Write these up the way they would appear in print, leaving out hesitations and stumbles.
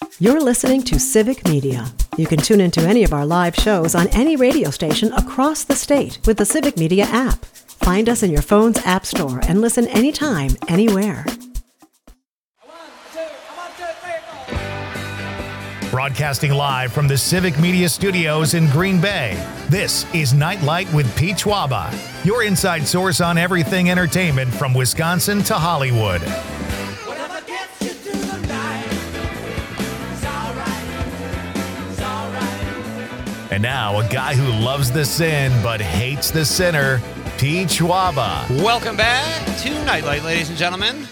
You're listening to Civic Media. You can tune into any of our live shows on any radio station across the state with the Civic Media app. Find us in your phone's app store and listen anytime, anywhere. Broadcasting live from the Civic Media Studios in Green Bay, this is Nightlight with Pete Schwaba, your inside source on everything entertainment from Wisconsin to Hollywood. And now, a guy who loves the sin but hates the sinner, Pete Schwaba. Welcome back to Nightlight, ladies and gentlemen.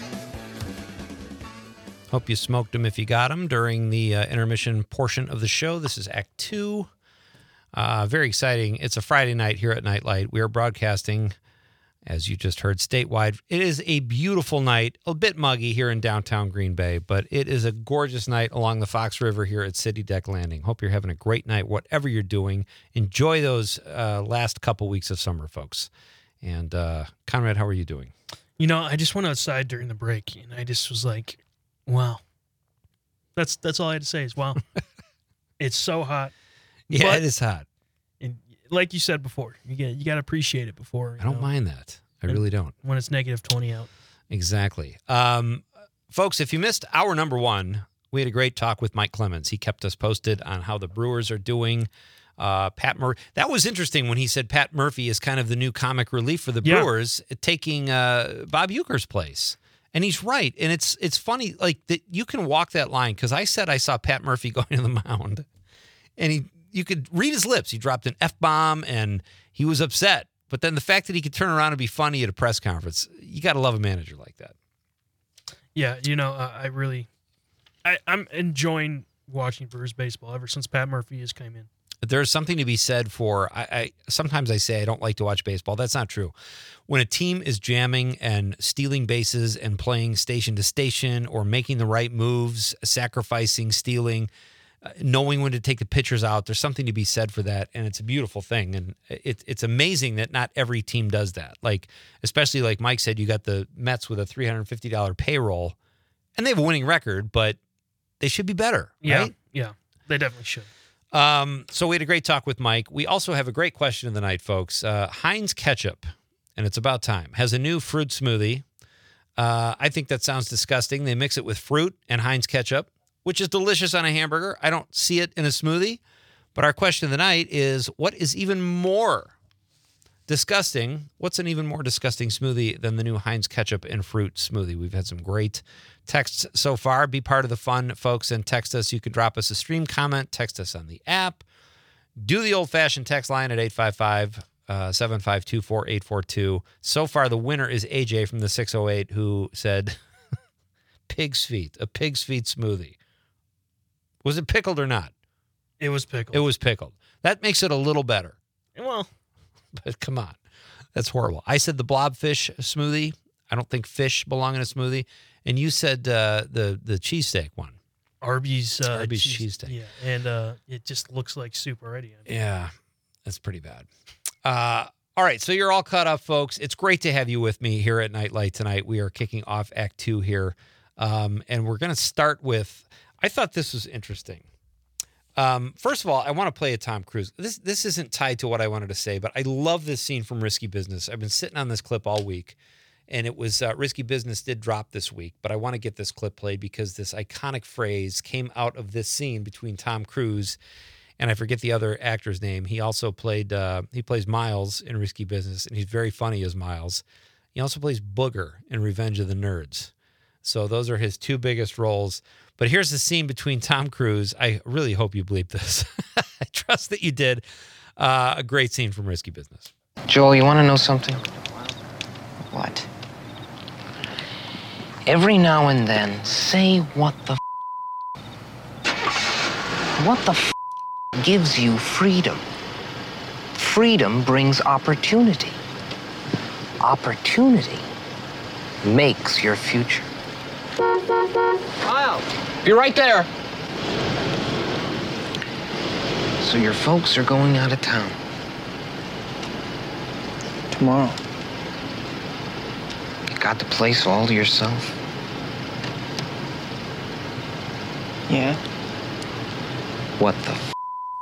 Hope you smoked them if you got them during the intermission portion of the show. This is Act 2. Very exciting. It's a Friday night here at Nightlight. We are broadcasting, as you just heard, statewide. It is a beautiful night, a bit muggy here in downtown Green Bay, but it is a gorgeous night along the Fox River here at City Deck Landing. Hope you're having a great night, whatever you're doing. Enjoy those last couple weeks of summer, folks. And Conrad, how are you doing? You know, I just went outside during the break, and I just was like, wow. That's all I had to say is wow. It's so hot. Yeah, but, it is hot. And like you said before, you got to appreciate it before. I don't mind that. I really don't. When it's negative 20 out. Exactly. Folks, if you missed hour number 1, we had a great talk with Mike Clemens. He kept us posted on how the Brewers are doing. Pat Murphy. That was interesting when he said Pat Murphy is kind of the new comic relief for the Brewers, taking Bob Uecker's place. And he's right. And it's funny, like, that you can walk that line, because I said I saw Pat Murphy going to the mound, and you could read his lips. He dropped an F-bomb, and he was upset. But then the fact that he could turn around and be funny at a press conference, you got to love a manager like that. Yeah, you know, I'm enjoying watching Brewers baseball ever since Pat Murphy has come in. There's something to be said for, sometimes I say I don't like to watch baseball. That's not true. When a team is jamming and stealing bases and playing station to station or making the right moves, sacrificing, stealing, knowing when to take the pitchers out, there's something to be said for that, and it's a beautiful thing. And it's amazing that not every team does that. Like, especially like Mike said, you got the Mets with a $350 payroll, and they have a winning record, but they should be better, right? Yeah, they definitely should. So we had a great talk with Mike. We also have a great question of the night, folks. Heinz Ketchup, and it's about time, has a new fruit smoothie. I think that sounds disgusting. They mix it with fruit and Heinz Ketchup, which is delicious on a hamburger. I don't see it in a smoothie. But our question of the night is, what is even more disgusting? What's an even more disgusting smoothie than the new Heinz Ketchup and fruit smoothie? We've had some great texts so far. Be part of the fun, folks, and text us. You can drop us a stream comment, text us on the app. Do the old-fashioned text line at 855-752-4842. So far, the winner is AJ from the 608, who said pig's feet, a pig's feet smoothie. Was it pickled or not? It was pickled. It was pickled. That makes it a little better. Well, but come on. That's horrible. I said the blobfish smoothie. I don't think fish belong in a smoothie. And you said the cheesesteak one. Arby's cheesesteak. Yeah, and it just looks like soup already. Yeah, that's pretty bad. All right, so you're all caught up, folks. It's great to have you with me here at Nightlight tonight. We are kicking off Act 2 here, and we're going to start with, I thought this was interesting. First of all, I want to play a Tom Cruise. This isn't tied to what I wanted to say, but I love this scene from Risky Business. I've been sitting on this clip all week. And it was Risky Business did drop this week, but I want to get this clip played because this iconic phrase came out of this scene between Tom Cruise and I forget the other actor's name. He also played, he plays Miles in Risky Business, and he's very funny as Miles. He also plays Booger in Revenge of the Nerds. So those are his two biggest roles. But here's the scene between Tom Cruise. I really hope you bleep this. I trust that you did. A great scene from Risky Business. Joel, you want to know something? What? Every now and then, say what the gives you freedom. Freedom brings opportunity. Opportunity makes your future. Miles, be right there. So your folks are going out of town. Tomorrow. You got the place all to yourself? Yeah. What the f?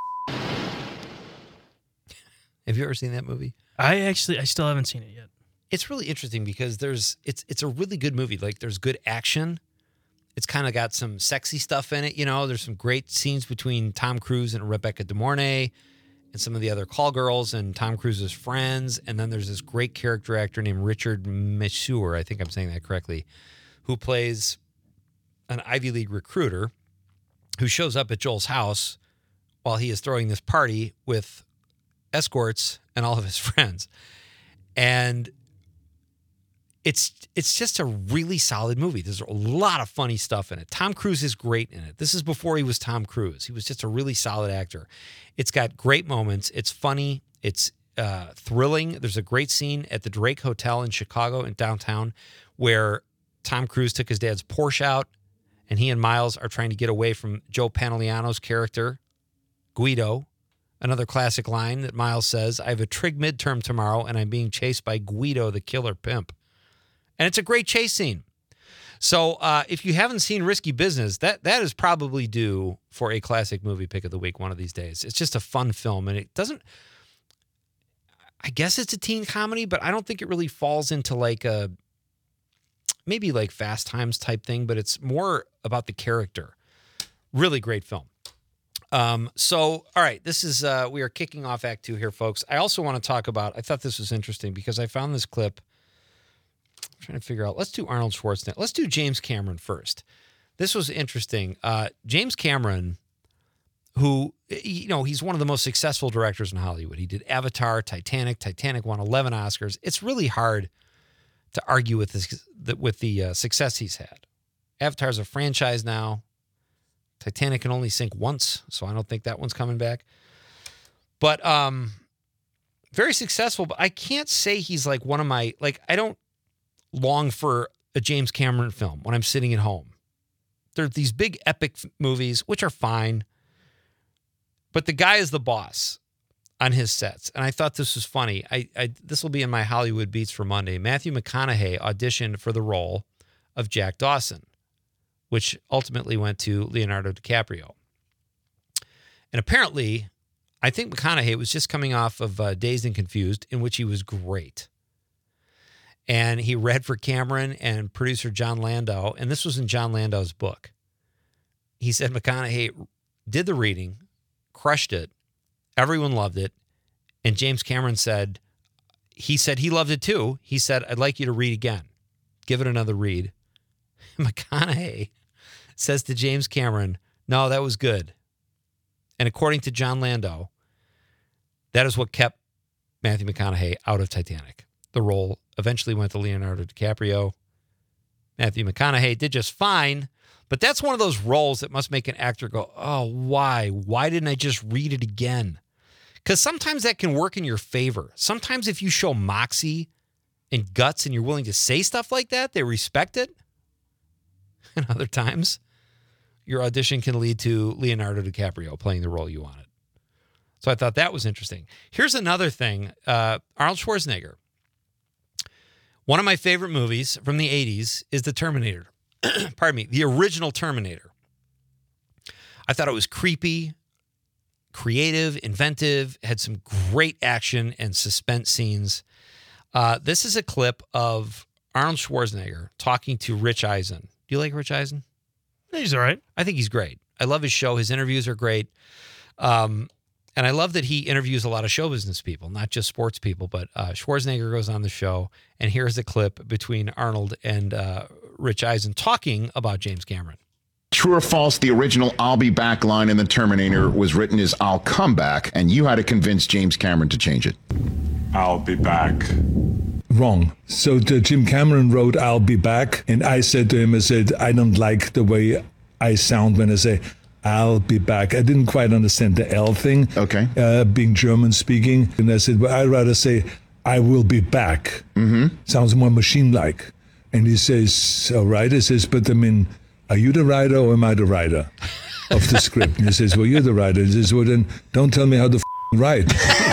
Have you ever seen that movie? I still haven't seen it yet. It's really interesting because it's a really good movie. Like there's good action. It's kind of got some sexy stuff in it. You know, there's some great scenes between Tom Cruise and Rebecca De Mornay and some of the other call girls and Tom Cruise's friends. And then there's this great character actor named Richard Masur, I think I'm saying that correctly, who plays an Ivy League recruiter who shows up at Joel's house while he is throwing this party with escorts and all of his friends. And it's just a really solid movie. There's a lot of funny stuff in it. Tom Cruise is great in it. This is before he was Tom Cruise. He was just a really solid actor. It's got great moments. It's funny. It's thrilling. There's a great scene at the Drake Hotel in Chicago in downtown where Tom Cruise took his dad's Porsche out and he and Miles are trying to get away from Joe Pantoliano's character, Guido. Another classic line that Miles says, I have a trig midterm tomorrow and I'm being chased by Guido, the killer pimp. And it's a great chase scene. So if you haven't seen Risky Business, that is probably due for a classic movie pick of the week one of these days. It's just a fun film. And it doesn't, I guess it's a teen comedy, but I don't think it really falls into like a, maybe like Fast Times type thing, but it's more about the character. Really great film. So, all right, this is, we are kicking off Act 2 here, folks. I also want to talk about, I thought this was interesting because I found this clip. I'm trying to figure out, let's do Arnold Schwarzenegger. Let's do James Cameron first. This was interesting. James Cameron, who, you know, he's one of the most successful directors in Hollywood. He did Avatar, Titanic. Titanic won 11 Oscars. It's really hard to argue with the success he's had. Avatar's a franchise now. Titanic can only sink once, so I don't think that one's coming back. But very successful, but I can't say he's like one of my, like, I don't long for a James Cameron film when I'm sitting at home. There are these big epic movies, which are fine, but the guy is the boss on his sets. And I thought this was funny. This will be in my Hollywood Beats for Monday. Matthew McConaughey auditioned for the role of Jack Dawson, which ultimately went to Leonardo DiCaprio. And apparently, I think McConaughey was just coming off of Dazed and Confused, in which he was great. And he read for Cameron and producer John Landau, and this was in John Landau's book. He said McConaughey did the reading, crushed it, everyone loved it, and James Cameron said he loved it too. He said, I'd like you to read again. Give it another read. McConaughey says to James Cameron, no, that was good. And according to John Landau, that is what kept Matthew McConaughey out of Titanic. The role eventually went to Leonardo DiCaprio. Matthew McConaughey did just fine, but that's one of those roles that must make an actor go, oh, why? Why didn't I just read it again? Because sometimes that can work in your favor. Sometimes if you show moxie and guts and you're willing to say stuff like that, they respect it. And other times, your audition can lead to Leonardo DiCaprio playing the role you wanted. So I thought that was interesting. Here's another thing. Arnold Schwarzenegger. One of my favorite movies from the 80s is The Terminator. Pardon me, the original Terminator. I thought it was creepy, creative, inventive, had some great action and suspense scenes. This is a clip of Arnold Schwarzenegger talking to Rich Eisen. Do you like Rich Eisen? He's all right. I think he's great. I love his show. His interviews are great. And I love that he interviews a lot of show business people, not just sports people, but Schwarzenegger goes on the show, and here's a clip between Arnold and Rich Eisen talking about James Cameron. True or false, the original I'll be back line in The Terminator was written as I'll come back, and you had to convince James Cameron to change it. I'll be back. Wrong. So Jim Cameron wrote I'll be back, and I said to him, I said, I don't like the way I sound when I say I'll be back. I didn't quite understand the L thing. Okay. Being German speaking. And I said, well, I'd rather say, I will be back. Mm-hmm. Sounds more machine-like. And he says, all right. He says, but I mean, are you the writer or am I the writer of the script? And he says, well, you're the writer. He says, well, then don't tell me how to write.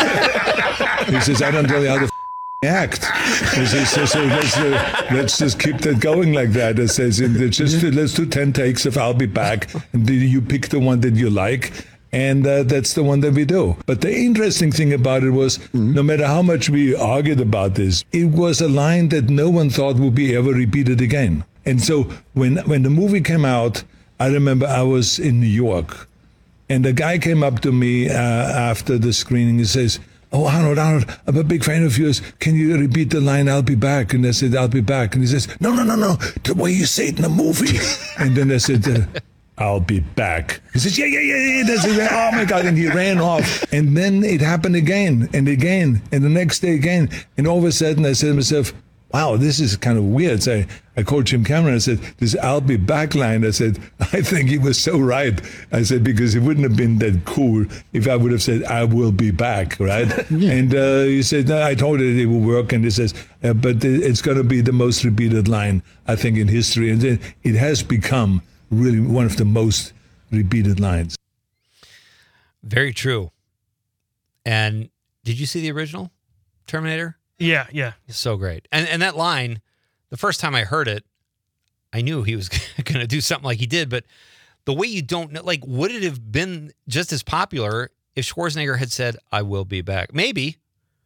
He says, I don't tell you how to act. He says, so let's just keep that going like that. It says, let's do 10 takes of I'll be back, and you pick the one that you like, And that's the one that we do. But the interesting thing about it was, no matter how much we argued about this, it was a line that no one thought would be ever repeated again. And so when the movie came out, I remember I was in New York, and a guy came up to me after the screening and says, "Oh, Arnold, I'm a big fan of yours. Can you repeat the line, 'I'll be back'?" And I said, "I'll be back." And he says, No, the way you say it in the movie." And then I said, "I'll be back." He says, yeah. That's it. Oh my God. And he ran off. And then it happened again and again. And the next day again. And all of a sudden I said to myself, wow, this is kind of weird. So I called Jim Cameron. I said, this "I'll be back" line. I said, I think he was so right. I said, because it wouldn't have been that cool if I would have said, "I will be back," right? And he said, no, I told it would work. And he says, but it's going to be the most repeated line, I think, in history. And then it has become really one of the most repeated lines. Very true. And did you see the original Terminator? Yeah. It's so great. And that line, the first time I heard it, I knew he was going to do something like he did, but the way you don't know, like, would it have been just as popular if Schwarzenegger had said, "I will be back"? Maybe.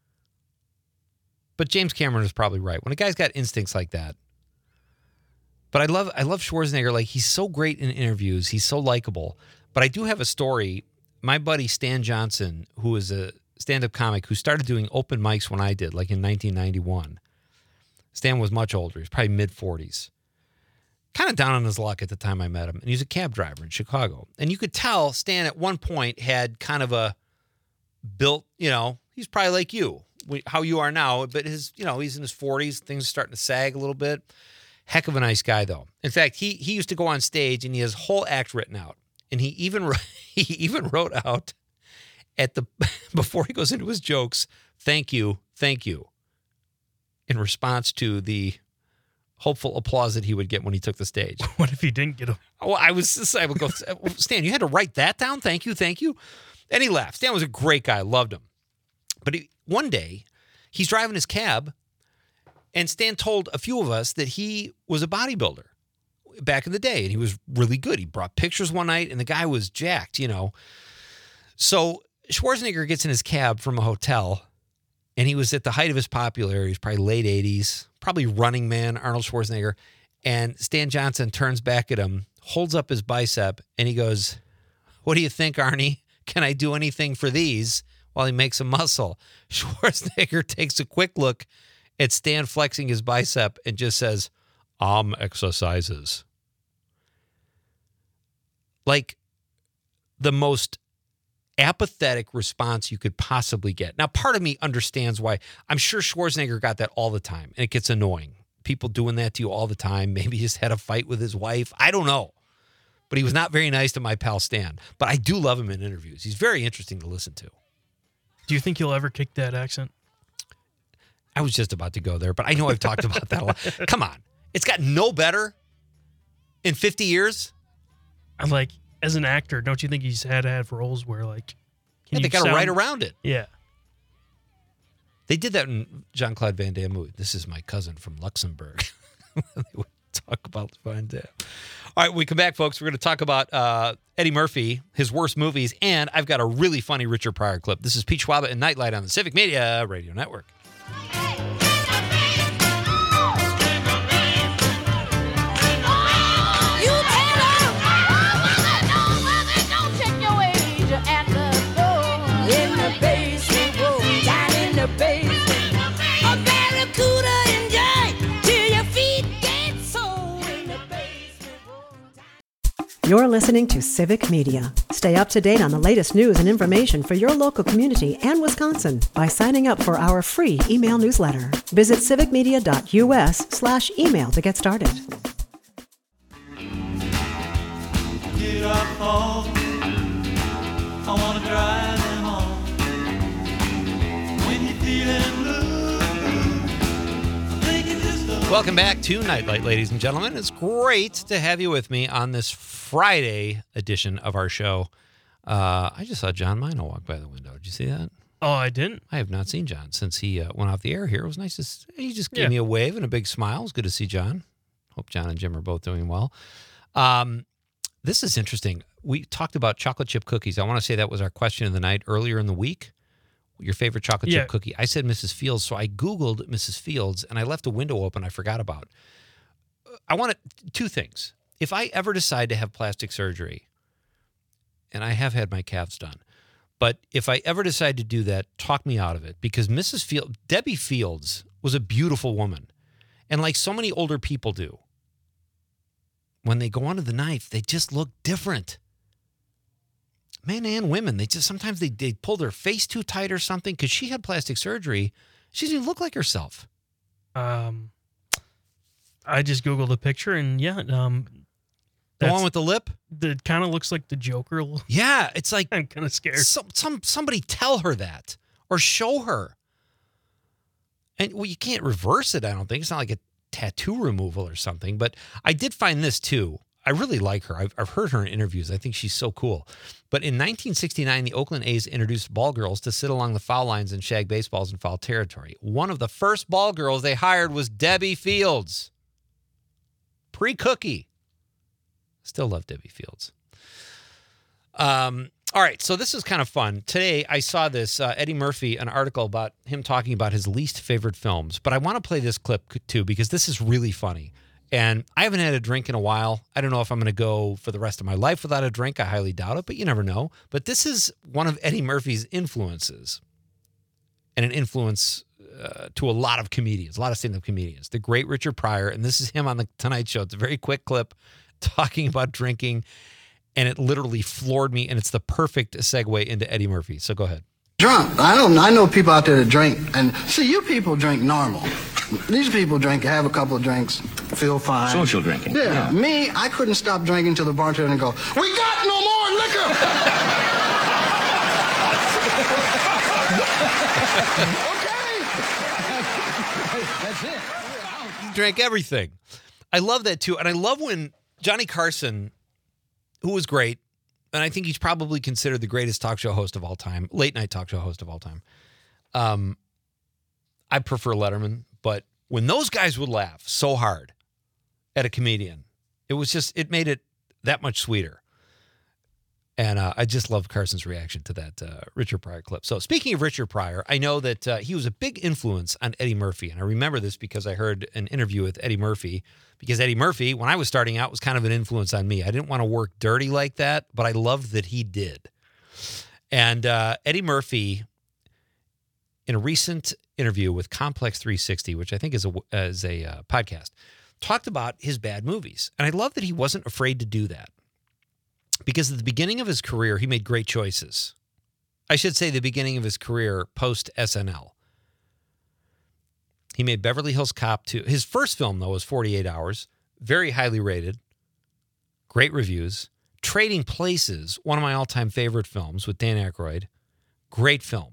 But James Cameron is probably right. When a guy's got instincts like that. But I love Schwarzenegger. Like, he's so great in interviews. He's so likable. But I do have a story. My buddy Stan Johnson, who is a stand-up comic who started doing open mics when I did, like in 1991. Stan was much older. He was probably mid-40s. Kind of down on his luck at the time I met him. And he was a cab driver in Chicago. And you could tell Stan at one point had kind of a built, he's probably like you, how you are now. But he's in his 40s. Things are starting to sag a little bit. Heck of a nice guy, though. In fact, he used to go on stage and he has a whole act written out. And he even wrote out before he goes into his jokes, thank you, in response to the hopeful applause that he would get when he took the stage. What if he didn't get him? Well, I would go, "Stan, you had to write that down? Thank you. And he laughed. Stan was a great guy. Loved him. But one day, he's driving his cab, and Stan told a few of us that he was a bodybuilder back in the day, and he was really good. He brought pictures one night, and the guy was jacked, So Schwarzenegger gets in his cab from a hotel, and he was at the height of his popularity. He was probably late 80s, probably Running Man, Arnold Schwarzenegger. And Stan Johnson turns back at him, holds up his bicep, and he goes, "What do you think, Arnie? Can I do anything for these?" while he makes a muscle. Schwarzenegger takes a quick look at Stan flexing his bicep and just says, exercises. Like the most apathetic response you could possibly get. Now, part of me understands why. I'm sure Schwarzenegger got that all the time, and it gets annoying. People doing that to you all the time. Maybe he just had a fight with his wife. I don't know. But he was not very nice to my pal Stan. But I do love him in interviews. He's very interesting to listen to. Do you think he'll ever kick that accent? I was just about to go there, but I know I've talked about that a lot. Come on. It's gotten no better in 50 years. I'm like, as an actor, don't you think he's had roles where, like, they got to write around it. Yeah. They did that in Jean-Claude Van Damme movie. This is my cousin from Luxembourg. They would talk about Van Damme. All right, when we come back, folks, we're going to talk about Eddie Murphy, his worst movies, and I've got a really funny Richard Pryor clip. This is Pete Schwaba and Nightlight on the Civic Media Radio Network. You're listening to Civic Media. Stay up to date on the latest news and information for your local community and Wisconsin by signing up for our free email newsletter. Visit civicmedia.us/email to get started. Get up home. I want to drive them home. When you're feeling blue, think it's just a... Welcome back to Nightlight, ladies and gentlemen. It's great to have you with me on this Friday edition of our show. I just saw John Mino walk by the window. Did you see that? Oh, I didn't. I have not seen John since he went off the air here. It was nice to see. He just gave me a wave and a big smile. It was good to see John. Hope John and Jim are both doing well. This is interesting. We talked about chocolate chip cookies. I want to say that was our question of the night earlier in the week. Your favorite chocolate chip cookie? I said Mrs. Fields, so I Googled Mrs. Fields, and I left a window open I forgot about. I want two things. If I ever decide to have plastic surgery, and I have had my calves done, but if I ever decide to do that, talk me out of it, because Debbie Fields was a beautiful woman. And like so many older people do, when they go onto the knife, they just look different. Men and women, sometimes they pull their face too tight or something, because she had plastic surgery. She doesn't even look like herself. I just Googled a picture, and the one with the lip? That kind of looks like the Joker. Yeah, it's like I'm kind of scared. Somebody tell her that or show her. And you can't reverse it, I don't think. It's not like a tattoo removal or something. But I did find this too. I really like her. I've heard her in interviews. I think she's so cool. But in 1969, the Oakland A's introduced ball girls to sit along the foul lines and shag baseballs in foul territory. One of the first ball girls they hired was Debbie Fields. Pre-cookie. Still love Debbie Fields. All right, so this is kind of fun. Today, I saw this Eddie Murphy, an article about him talking about his least favorite films. But I want to play this clip, too, because this is really funny. And I haven't had a drink in a while. I don't know if I'm going to go for the rest of my life without a drink. I highly doubt it, but you never know. But this is one of Eddie Murphy's influences, and an influence to a lot of comedians, a lot of stand-up comedians. The great Richard Pryor, and this is him on The Tonight Show. It's a very quick clip talking about drinking, and it literally floored me, and it's the perfect segue into Eddie Murphy. So go ahead. Drunk. I know people out there that drink, and see, you people drink normal. These people drink, have a couple of drinks, feel fine. Social drinking. Yeah. Me, I couldn't stop drinking till the bartender and go, "We got no more liquor." Okay. That's it. He drank everything. I love that too, and I love when Johnny Carson, who was great, and I think he's probably considered the greatest talk show host of all time, late night talk show host of all time. I prefer Letterman, but when those guys would laugh so hard at a comedian, it made it that much sweeter. And I just love Carson's reaction to that Richard Pryor clip. So speaking of Richard Pryor, I know that he was a big influence on Eddie Murphy. And I remember this because I heard an interview with Eddie Murphy, because Eddie Murphy, when I was starting out, was kind of an influence on me. I didn't want to work dirty like that, but I loved that he did. And Eddie Murphy, in a recent interview with Complex 360, which I think is a podcast, talked about his bad movies. And I love that he wasn't afraid to do that. Because at the beginning of his career, he made great choices. I should say the beginning of his career post-SNL. He made Beverly Hills Cop 2. His first film, though, was 48 Hours. Very highly rated. Great reviews. Trading Places, one of my all-time favorite films with Dan Aykroyd. Great film.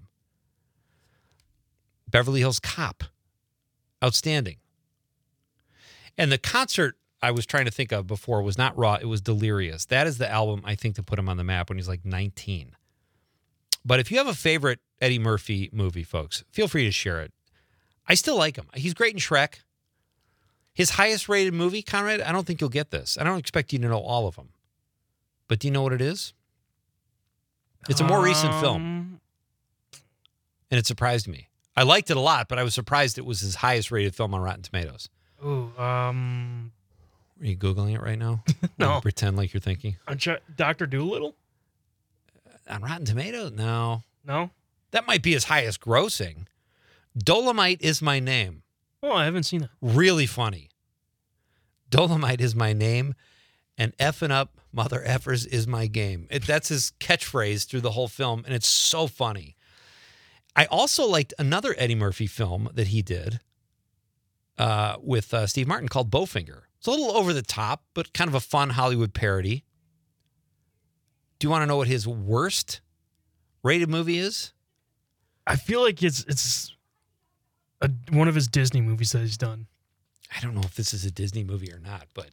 Beverly Hills Cop. Outstanding. And the concert I was trying to think of before was not Raw, it was Delirious. That is the album, I think, to put him on the map when he's like 19. But if you have a favorite Eddie Murphy movie, folks, feel free to share it. I still like him. He's great in Shrek. His highest rated movie, Conrad, I don't think you'll get this. I don't expect you to know all of them. But do you know what it is? It's a more recent film. And it surprised me. I liked it a lot, but I was surprised it was his highest rated film on Rotten Tomatoes. Ooh, Are you Googling it right now? No. Pretend like you're thinking. Dr. Dolittle? On Rotten Tomatoes? No. No? That might be his highest grossing. Dolomite Is My Name. Oh, I haven't seen it. Really funny. Dolomite is my name, and effing up mother effers is my game. That's his catchphrase through the whole film, and it's so funny. I also liked another Eddie Murphy film that he did with Steve Martin called Bowfinger. It's a little over the top, but kind of a fun Hollywood parody. Do you want to know what his worst rated movie is? I feel like it's one of his Disney movies that he's done. I don't know if this is a Disney movie or not, but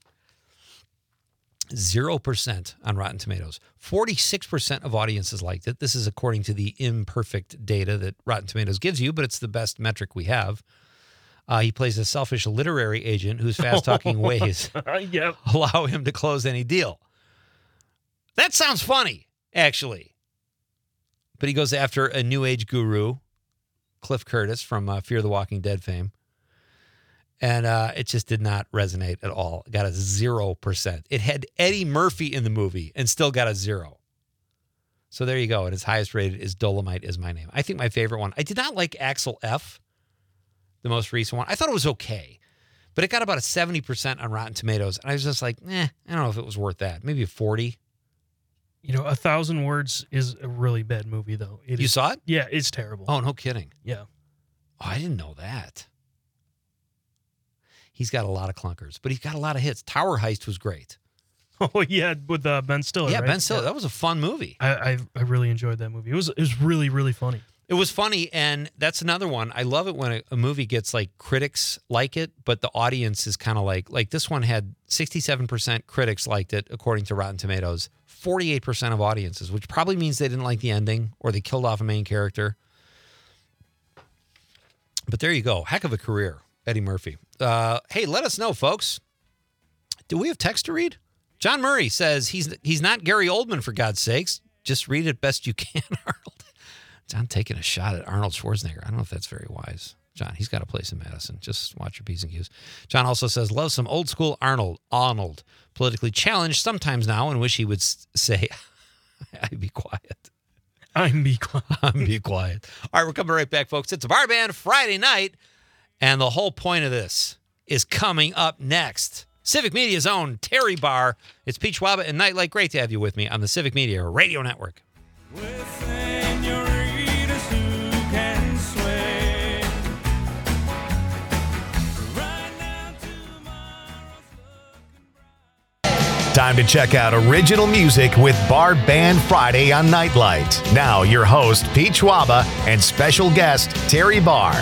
0% on Rotten Tomatoes. 46% of audiences liked it. This is according to the imperfect data that Rotten Tomatoes gives you, but it's the best metric we have. He plays a selfish literary agent whose fast-talking ways allow him to close any deal. That sounds funny, actually. But he goes after a new age guru, Cliff Curtis from Fear the Walking Dead fame. And it just did not resonate at all. It got a 0%. It had Eddie Murphy in the movie and still got a 0. So there you go. And its highest rated is Dolomite Is My Name. I think my favorite one. I did not like Axel F., the most recent one. I thought it was okay. But it got about a 70% on Rotten Tomatoes. And I was just like, I don't know if it was worth that. Maybe a 40. You know, 1,000 Words is a really bad movie, though. You saw it? Yeah, it's terrible. Oh, no kidding. Yeah. Oh, I didn't know that. He's got a lot of clunkers, but he's got a lot of hits. Tower Heist was great. Oh, yeah, with Ben Stiller, Yeah, right? Ben Stiller. That was a fun movie. I really enjoyed that movie. It was really, really funny. It was funny, and that's another one. I love it when a movie gets, like, critics like it, but the audience is kind of like this one had 67% critics liked it, according to Rotten Tomatoes, 48% of audiences, which probably means they didn't like the ending or they killed off a main character. But there you go. Heck of a career, Eddie Murphy. Hey, let us know, folks. Do we have text to read? John Murray says he's not Gary Oldman, for God's sakes. Just read it best you can, Arnold. John taking a shot at Arnold Schwarzenegger. I don't know if that's very wise. John, he's got a place in Madison. Just watch your P's and Q's. John also says, love some old school Arnold. Politically challenged sometimes now and wish he would say, I'd be quiet. I'm be quiet. I'm be quiet. All right, we're coming right back, folks. It's a Bar Band Friday night. And the whole point of this is coming up next. Civic Media's own Terry Barr. It's Pete Schwaba and Nightlight. Great to have you with me on the Civic Media Radio Network. With senoritas who can sway. Right now tomorrow's Time to check out original music with Bar Band Friday on Nightlight. Now your host, Pete Schwaba, and special guest, Terry Barr.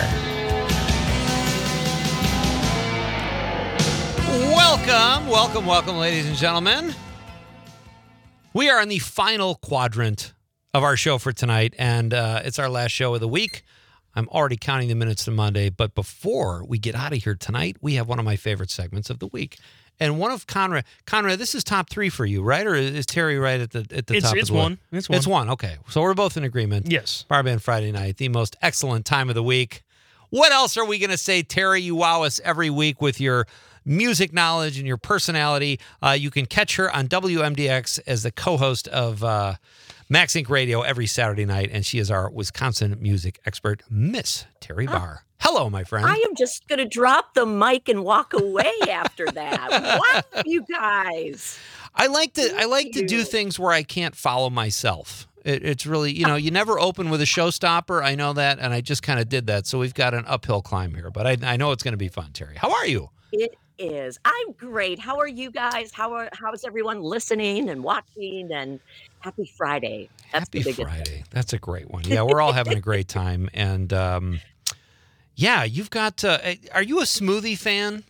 Welcome, ladies and gentlemen. We are in the final quadrant of our show for tonight, and it's our last show of the week. I'm already counting the minutes to Monday, but before we get out of here tonight, we have one of my favorite segments of the week. And one of Conrad, this is top 3 for you, right? Or is Terry right at the top? It's one. It's one. Okay. So we're both in agreement. Yes. Bar Band Friday night, the most excellent time of the week. What else are we going to say, Terry? You wow us every week with your music knowledge and your personality. You can catch her on WMDX as the co-host of Max Inc. Radio every Saturday night, and she is our Wisconsin music expert, Miss Terry Barr. Hello, my friend. I am just going to drop the mic and walk away after that. What, you guys? I like to do things where I can't follow myself. It's really, you never open with a showstopper. I know that, and I just kind of did that. So we've got an uphill climb here, but I know it's going to be fun, Terry. How are you? It is. I'm great. How are you guys? How's everyone listening and watching? And happy Friday. Happy Friday. That's a great one. Yeah, we're all having a great time. And yeah, you've got. Are you a smoothie fan?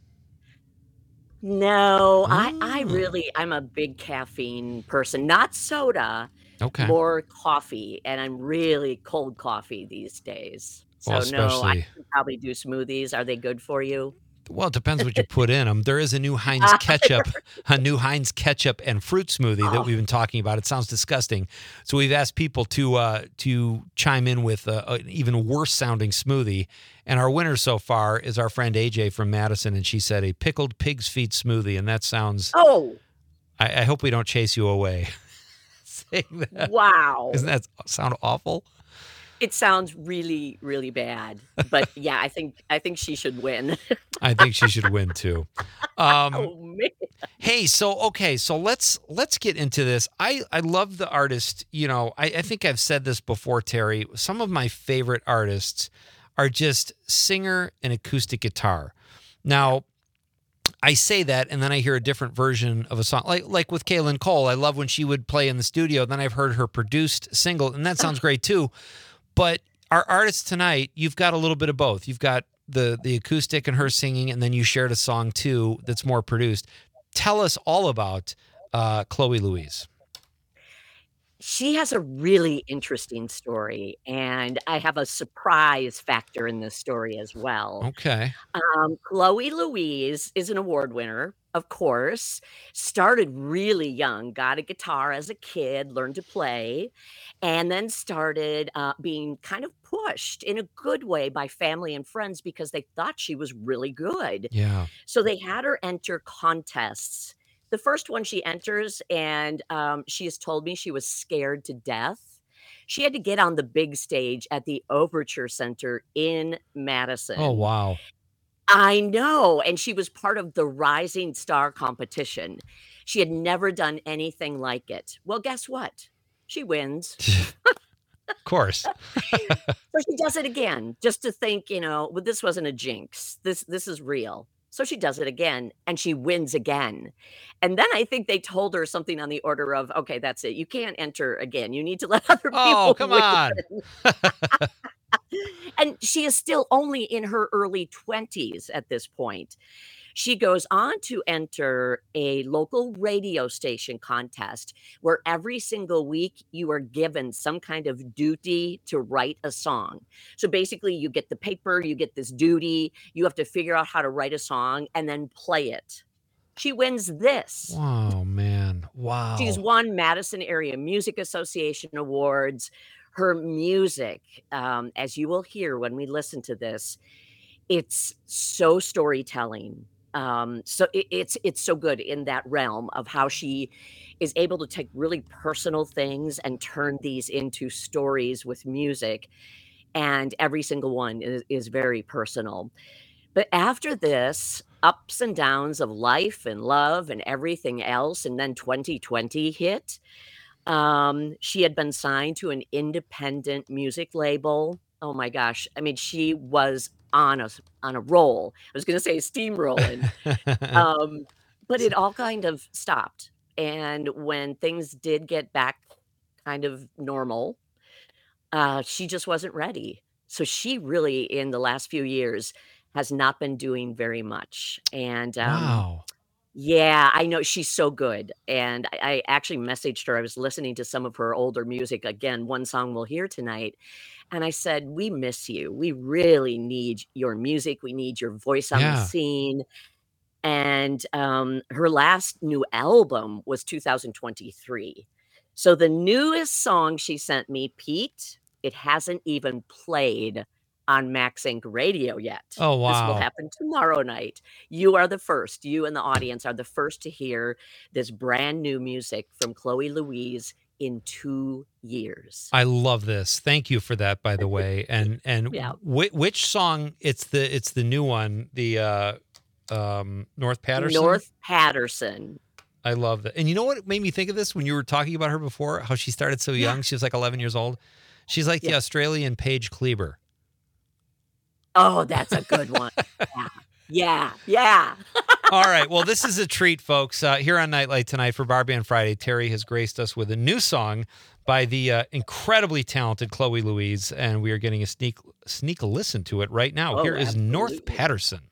No, I'm a big caffeine person. Not soda. Okay. More coffee, and I'm really cold coffee these days. So Well, no, I especially- can probably do smoothies. Are they good for you? Well, it depends what you put in them. There is a new Heinz ketchup, and fruit smoothie that we've been talking about. It sounds disgusting, so we've asked people to chime in with an even worse sounding smoothie. And our winner so far is our friend AJ from Madison, and she said a pickled pig's feet smoothie, and that sounds. Oh, I hope we don't chase you away. Saying that. wow. Doesn't that sound awful? It sounds really, really bad. But yeah, I think she should win. I think she should win too. Oh man. Hey, so let's get into this. I love the artist. I think I've said this before, Terry. Some of my favorite artists are just singer and acoustic guitar. Now, I say that, and then I hear a different version of a song, like with Kaylin Cole. I love when she would play in the studio. Then I've heard her produced single, and that sounds great too. But our artists tonight, you've got a little bit of both. You've got the acoustic and her singing, and then you shared a song too that's more produced. Tell us all about Chloe Louise. She has a really interesting story, and I have a surprise factor in this story as well. Okay. Chloe Louise is an award winner. of course, started really young, got a guitar as a kid, learned to play, and then started being kind of pushed in a good way by family and friends because they thought she was really good. Yeah. So they had her enter contests. The first one she enters, and she has told me she was scared to death. She had to get on the big stage at the Overture Center in Madison. Oh, wow. I know, and she was part of the Rising Star competition. She had never done anything like it. Well, guess what? She wins. Of course. So she does it again, just to think, well, this wasn't a jinx. This is real. So she does it again, and she wins again. And then I think they told her something on the order of, "Okay, that's it. You can't enter again. You need to let other people Oh, come win." on. And she is still only in her early 20s at this point. She goes on to enter a local radio station contest where every single week you are given some kind of duty to write a song. So basically, you get the paper, you get this duty, you have to figure out how to write a song and then play it. She wins this. Wow, man. Wow. She's won Madison Area Music Association awards. Her music, as you will hear when we listen to this, it's so storytelling. It's so good in that realm of how she is able to take really personal things and turn these into stories with music, and every single one is very personal. But after this, ups and downs of life and love and everything else, and then 2020 hit. She had been signed to an independent music label. Oh my gosh. I mean, she was on a roll. I was gonna say steamrolling. But it all kind of stopped. And when things did get back kind of normal, she just wasn't ready. So she really, in the last few years, has not been doing very much. And Wow. yeah, I know she's so good. And I actually messaged her. I was listening to some of her older music. Again, one song we'll hear tonight. And I said, "We miss you. We really need your music. We need your voice on the Yeah. scene." And her last new album was 2023. So the newest song she sent me, Pete, it hasn't even played on Max Inc. radio yet. Oh, This will wow. happen tomorrow night. You are the first. You and the audience are the first to hear this brand new music from Chloe Louise in 2 years. I love this. Thank you for that, by the way. And Yeah. which song? It's the new one, the North Patterson. North Patterson. I love that. And you know what made me think of this when you were talking about her before? How she started so young. Yeah. She was like 11 years old. She's like the Yeah. Australian Paige Kleber. Oh, that's a good one. Yeah. Yeah. All right. Well, this is a treat, folks. Here on Nightlight tonight for Bar Band Friday, Terry has graced us with a new song by the incredibly talented Chloe Louise, and we are getting a sneak listen to it right now. Oh, Here is North absolutely. Patterson.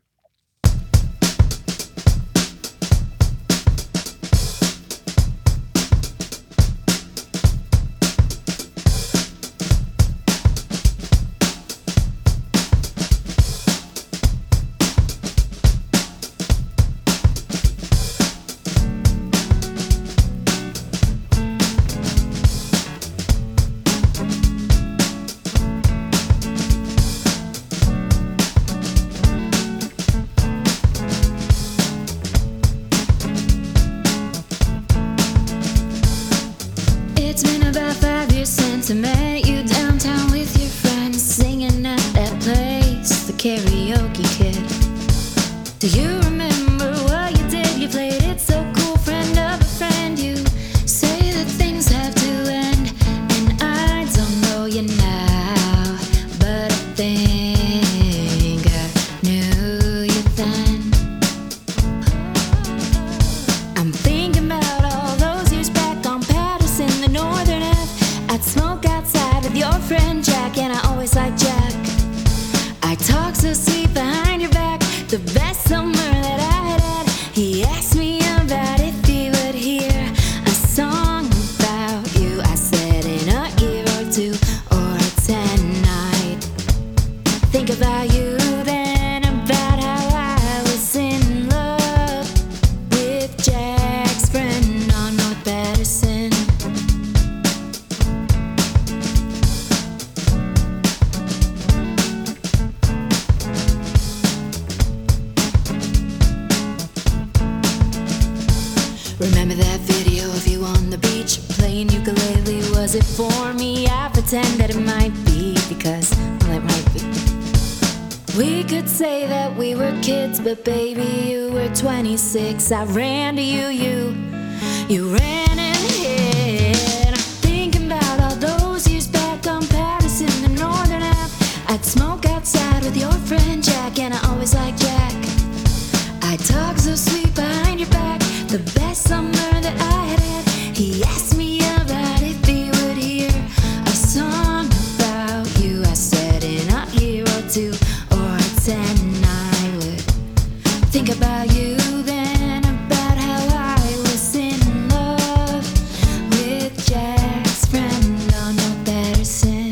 it for me? I pretend that it might be because, well, it might be. We could say that we were kids, but baby, you were 26. I ran to you ran in ahead. I'm thinking about all those years back on Patterson, the Northern Ave. I'd smoke outside with your friend Jack, and I always liked Jack. I'd talk so sweet behind your back, the best summer that I had had. He asked me about if he would hear a song about you. I said in a year or 2 or 10 I would think about you then, about how I was in love with Jack's friend on North Patterson.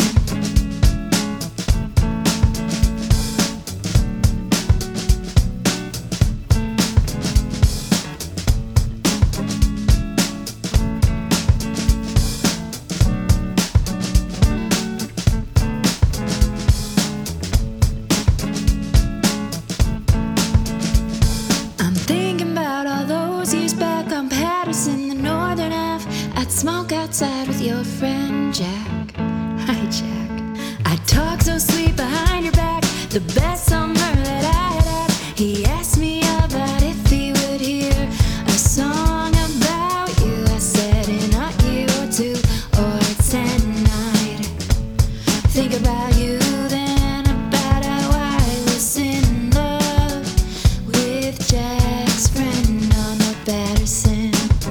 I'm thinking about all those years back on Patterson, the Northern Ave. I'd smoke outside with your friend Jack. Hi, Jack. I'd talk so sweet behind your back, the best summer that I had had. He asked me about if he would hear a song about you. I said in a year or 2 or 10 I'd think about you then, about how I was in love with Jack's friend on North Patterson.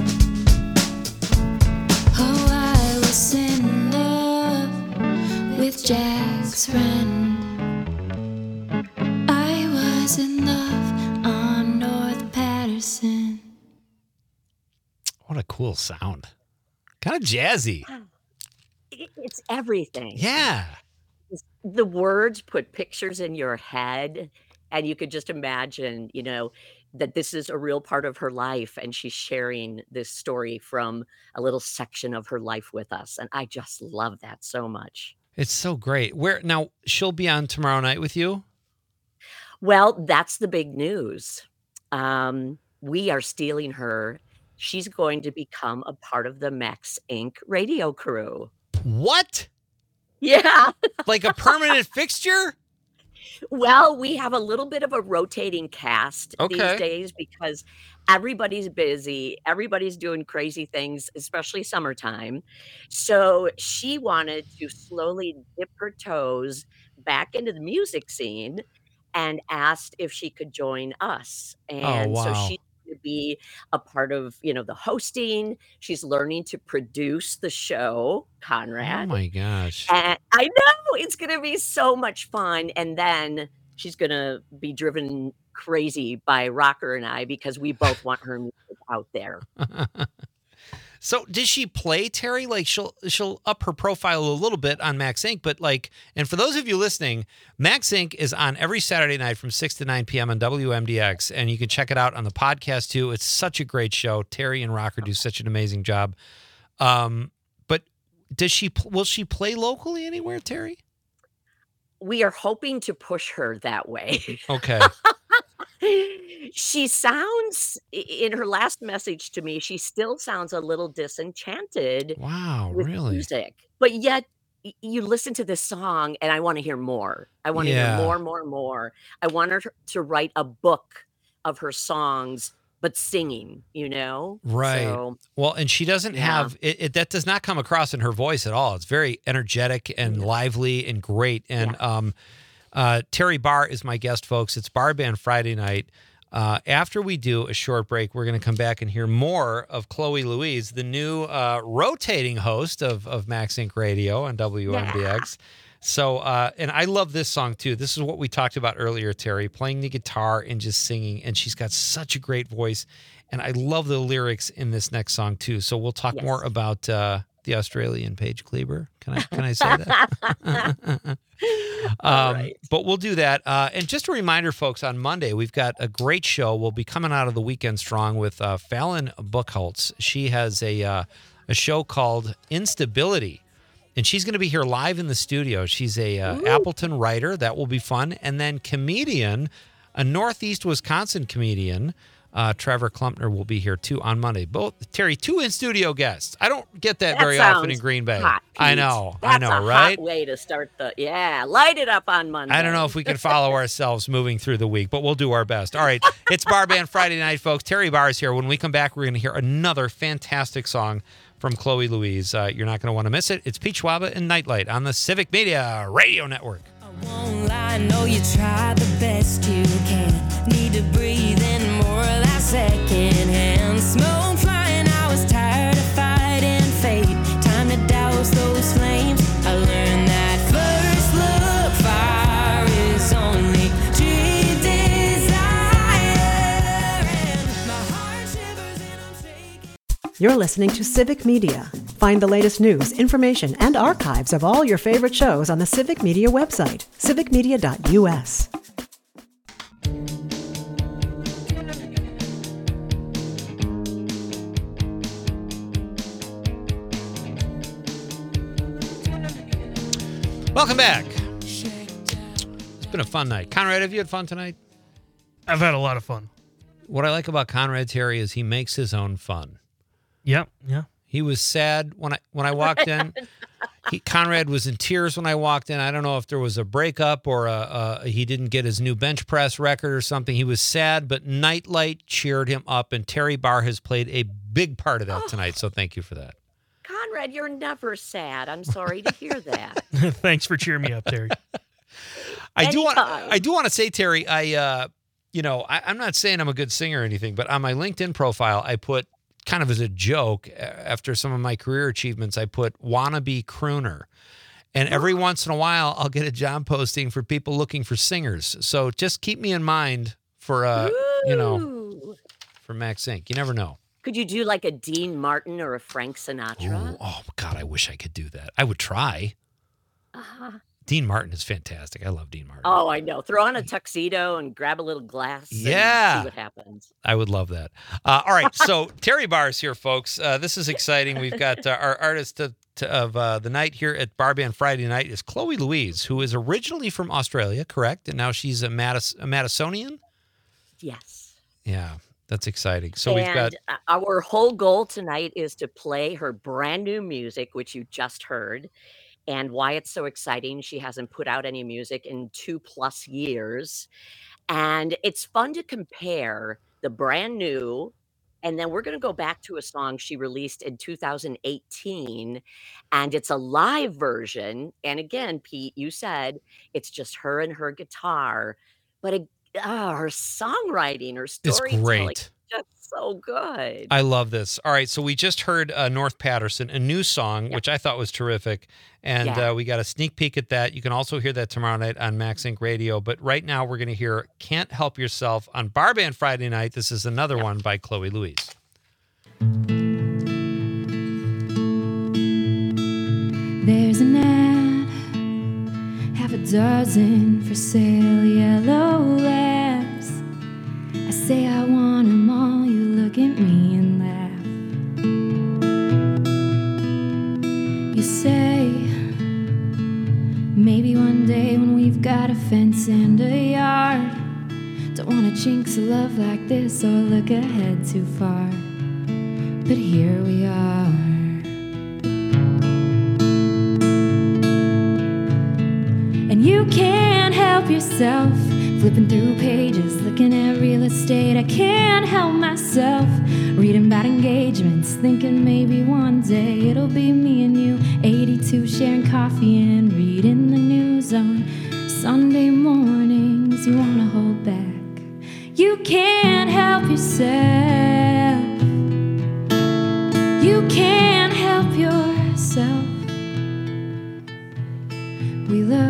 Oh, I was in love with Jack's friend. I was in love on North Patterson. What a cool sound. Kind of jazzy. It's everything. Yeah. The words put pictures in your head, and you could just imagine, that this is a real part of her life, and she's sharing this story from a little section of her life with us. And I just love that so much. It's so great. Now she'll be on tomorrow night with you? Well, that's the big news. We are stealing her. She's going to become a part of the Max Inc. radio crew. What? Yeah. Like a permanent fixture? Well, we have a little bit of a rotating cast these Okay. days because everybody's busy. Everybody's doing crazy things, especially summertime. So she wanted to slowly dip her toes back into the music scene and asked if she could join us. Oh, And so wow. she's going to be a part of, the hosting. She's learning to produce the show, Oh Conrad. my gosh. And I know it's going to be so much fun. And then she's going to be driven crazy by Rocker and I because we both want her music out there. So does she play, Terry? Like she'll up her profile a little bit on Max Inc. But and for those of you listening, Max Inc. is on every Saturday night from 6 to 9 p.m. on WMDX, and you can check it out on the podcast too. It's such a great show. Terry and Rocker do such an amazing job. But will she play locally anywhere, Terry? We are hoping to push her that way. Okay. She sounds, in her last message to me, she still sounds a little disenchanted Wow, with really? music. But yet, you listen to this song, and I want to hear more. I want to hear Yeah. more, more, more. I want her to write a book of her songs, but singing, Right. So, Well, and she doesn't yeah. have it. That does not come across in her voice at all. It's very energetic and lively and great. And Terry Barr is my guest, folks. It's Bar Band Friday night. After we do a short break, we're going to come back and hear more of Chloe Louise, the new rotating host of Max Inc. Radio on WMDX. So, and I love this song too. This is what we talked about earlier, Terry, playing the guitar and just singing. And she's got such a great voice. And I love the lyrics in this next song too. So we'll talk more about the Australian Paige Kleber. Can I say that? But we'll do that. And just a reminder, folks, on Monday, we've got a great show. We'll be coming out of the weekend strong with Fallon Buchholz. She has a show called Instability. And she's going to be here live in the studio. She's a Appleton writer. That will be fun. And then comedian, a Northeast Wisconsin comedian, Trevor Klumpner will be here too on Monday. Both Terry, 2 in-studio guests. I don't get that That very often in sounds Green Bay. hot, I Pete. know, That's a right? hot way to start light it up on Monday. I don't know if we can follow ourselves moving through the week, but we'll do our best. All right, it's Bar Band Friday night, folks. Terry Barr is here. When we come back, we're going to hear another fantastic song from Chloe Louise. You're not going to want to miss it. It's Pete Schwaba and Nightlight on the Civic Media Radio Network. Won't lie, I know you tried the best you can. Need to breathe in more of that secondhand smoke flying. I was tired of fighting fate. Time to douse those flames. I learned that first look fire is only cheap desire. And my heart shivers and I'm shaking. You're listening to Civic Media. Find the latest news, information, and archives of all your favorite shows on the Civic Media website, civicmedia.us. Welcome back. It's been a fun night. Conrad, have you had fun tonight? I've had a lot of fun. What I like about Conrad, Terry, is he makes his own fun. Yep. Yeah. He was sad when I walked in. Conrad was in tears when I walked in. I don't know if there was a breakup or he didn't get his new bench press record or something. He was sad, but Nightlight cheered him up, and Terry Barr has played a big part of that tonight. So thank you for that. Conrad, you're never sad. I'm sorry to hear that. Thanks for cheering me up, Terry. I do want to say, Terry, I'm not saying I'm a good singer or anything, but on my LinkedIn profile, I put, kind of as a joke, after some of my career achievements, I put wannabe crooner. And every once in a while, I'll get a job posting for people looking for singers. So just keep me in mind for, for Max Inc. You never know. Could you do like a Dean Martin or a Frank Sinatra? Ooh, oh, God, I wish I could do that. I would try. Uh-huh. Dean Martin is fantastic. I love Dean Martin. Oh, I know. Throw on a tuxedo and grab a little glass and Yeah. see what happens. I would love that. All right, so Terry Barr is here, folks. This is exciting. We've got our artist of the night here at Bar Band Friday night is Chloe Louise, who is originally from Australia, correct? And now she's a Madisonian? Yes. Yeah, that's exciting. So we've got... our whole goal tonight is to play her brand new music, which you just heard. And why it's so exciting, she hasn't put out any music in 2+ years. And it's fun to compare the brand new, and then we're going to go back to a song she released in 2018, and it's a live version. And again, Pete, you said it's just her and her guitar, but her songwriting, her It's storytelling, great. just so good. I love this. All right, so we just heard North Patterson, a new song, which I thought was terrific. And we got a sneak peek at that. You can also hear that tomorrow night on Max Inc. Radio. But right now, we're going to hear Can't Help Yourself on Bar Band Friday night. This is another one by Chloe Louise. There's an ad, half a dozen for sale yellow labs. I say I want them all, you look at me and laugh. You say, maybe one day when we've got a fence and a yard. Don't want to jinx a love like this or look ahead too far. But here we are. And you can't help yourself, flipping through pages, looking at real estate. I can't help myself, reading about engagements, thinking maybe one day it'll be me and you, 82, sharing coffee and reading the news on Sunday mornings. You wanna hold back, you can't help yourself. You can't help yourself. We look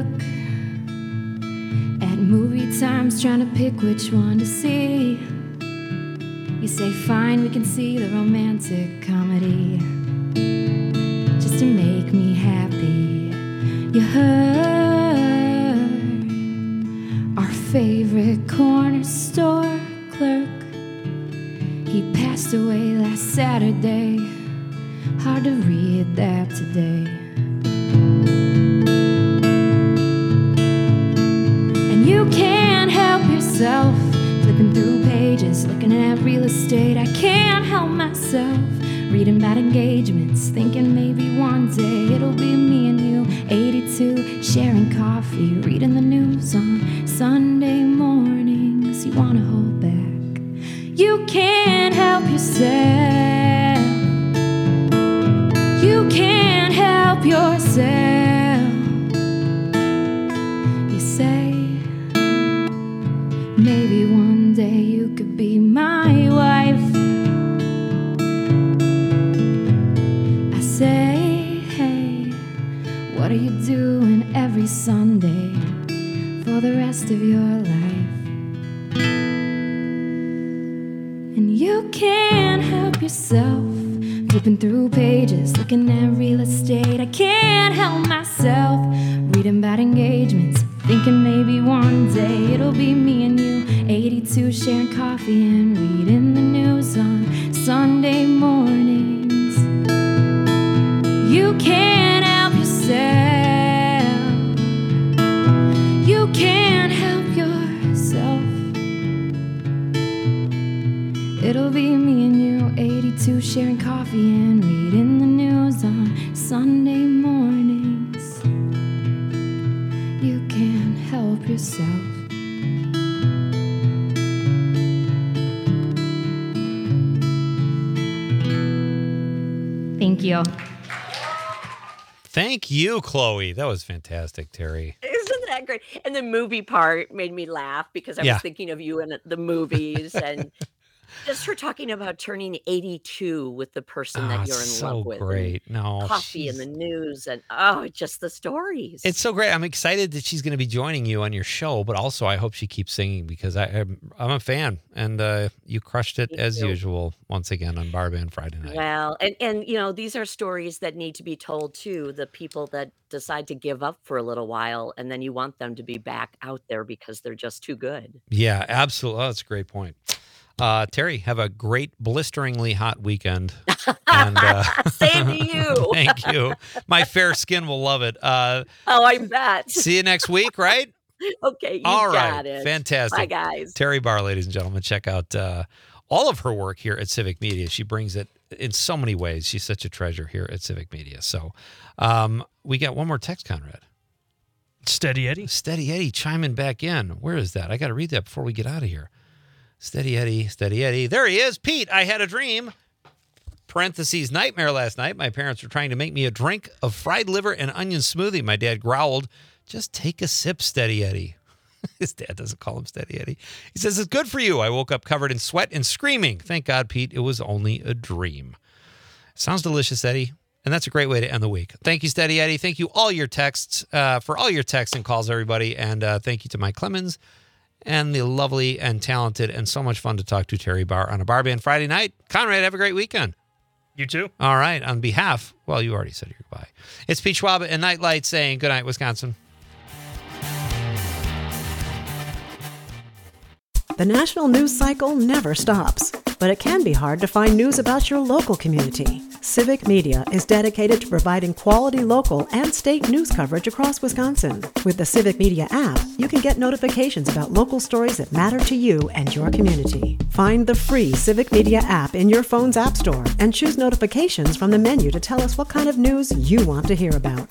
at movie times, trying to pick which one to see. You say, fine, we can see the romantic comedy, just to make me happy. You heard our favorite corner store clerk, he passed away last Saturday. Hard to read that today. And you can't help yourself, flipping through pages, looking at real estate. I can't help myself. Reading about engagements, thinking maybe one day it'll be me and you. 82, sharing coffee, reading the news on Sunday mornings. You wanna hold back, you can't help yourself. You can't help yourself. You say, maybe one day you could be my wife. Say, hey, what are you doing every Sunday for the rest of your life? And you can't help yourself, flipping through pages, looking at real estate. I can't help myself, reading about engagements, thinking maybe one day it'll be me and you. 82, sharing coffee and reading the news on Sunday mornings. You can't help yourself. You can't help yourself. It'll be me and you, 82, sharing coffee and reading the news on Sunday mornings. You can't help yourself. Thank you. Thank you, Chloe. That was fantastic, Terry. Isn't that great? And the movie part made me laugh because I was thinking of you in the movies and just her talking about turning 82 with the person that you're in love with. So great. No, coffee and the news and just the stories. It's so great. I'm excited that she's going to be joining you on your show, but also I hope she keeps singing because I'm a fan, and you crushed it as usual once again on Bar Band Friday night. Well, and these are stories that need to be told too. The people that decide to give up for a little while, and then you want them to be back out there because they're just too good. Yeah, absolutely. Oh, that's a great point. Terry, have a great blisteringly hot weekend. And, same to you. Thank you. My fair skin will love it. I bet. See you next week, right? Okay, All got right. it. Fantastic. Bye, guys. Terry Barr, ladies and gentlemen, check out all of her work here at Civic Media. She brings it in so many ways. She's such a treasure here at Civic Media. So we got one more text, Conrad. Steady Eddie. Steady Eddie chiming back in. Where is that? I got to read that before we get out of here. Steady Eddie, Steady Eddie. There he is. Pete, I had a dream. Parentheses, nightmare last night. My parents were trying to make me a drink of fried liver and onion smoothie. My dad growled, just take a sip, Steady Eddie. His dad doesn't call him Steady Eddie. He says, it's good for you. I woke up covered in sweat and screaming. Thank God, Pete, it was only a dream. Sounds delicious, Eddie. And that's a great way to end the week. Thank you, Steady Eddie. Thank you, all your texts, for all your texts and calls, everybody. And thank you to Mike Clemens and the lovely and talented and so much fun to talk to Terry Barr on a Bar Band Friday night. Conrad, have a great weekend. You too. All right. On behalf, well, you already said your goodbye. It's Pete Schwab and Nightlight saying good night, Wisconsin. The national news cycle never stops, but it can be hard to find news about your local community. Civic Media is dedicated to providing quality local and state news coverage across Wisconsin. With the Civic Media app, you can get notifications about local stories that matter to you and your community. Find the free Civic Media app in your phone's app store and choose notifications from the menu to tell us what kind of news you want to hear about.